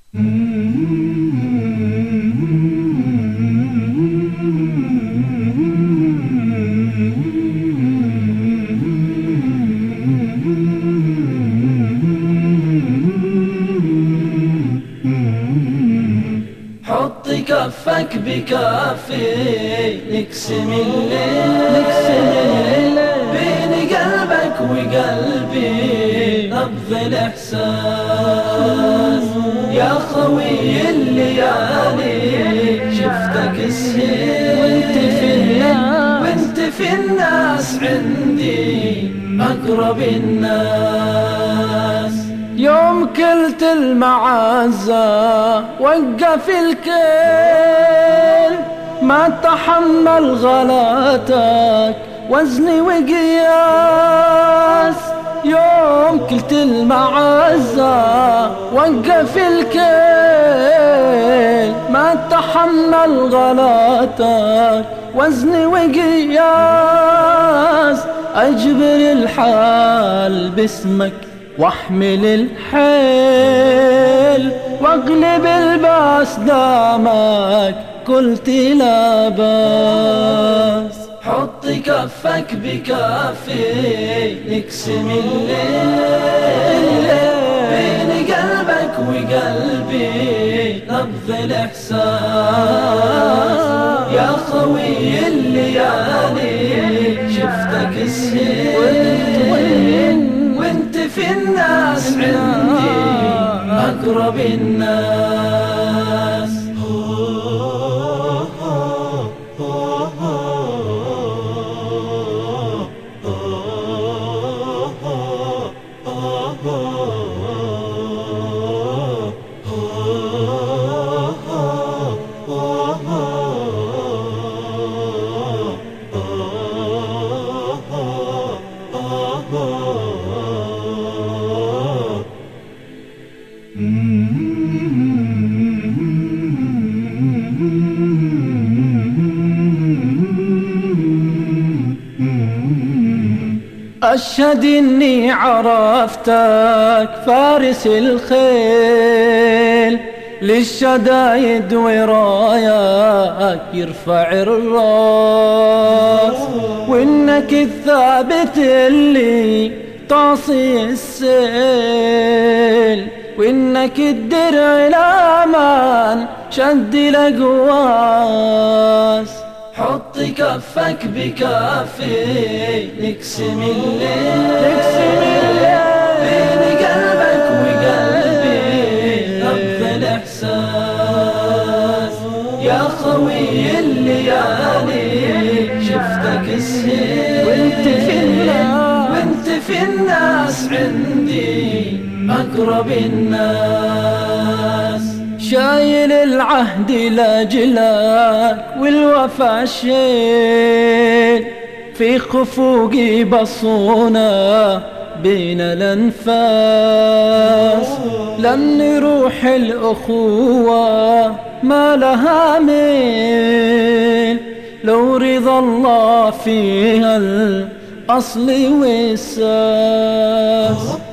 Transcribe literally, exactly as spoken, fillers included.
حط كفك بكافي نقسم الليل بين قلبك وقلبي نبض الإحساس يا خوي الليالي شفتك السهيل وانت في الناس عندي أقرب الناس. يوم كلت المعزة وقف الكل ما تحمل غلاتك وزني وقياس. يوم كلت المعزة وقف الكل ما تحمل غلاتك وزني وقياس. أجبر الحال باسمك واحمل الحيل واغلب الباس دامك قلت لا باس. حط كفك بكافي نقسم الليل بين قلبك وقلبي نبض الإحساس يا خوي الليالي شفتك السهيل وانت في الناس عندي أقرب الناس. أشهد إني عرفتك فارس الخيل للشدايد وراياك يرفع الراس وإنك الثابت اللي تعصي السيل وإنك الدرع الأمان شد الأقواس. حط كفك بكافي نقسم الليل بين قلبك وقلبي نبض الإحساس يا خوي الليالي شفتك السهيل وانت في الناس عندي أقرب الناس. شايل العهد لاجلك والوفا شيل في خفوقي بصونا بين الأنفاس. لن روح الأخوة ما لها ميل لو رضا الله فيها الأصل والساس.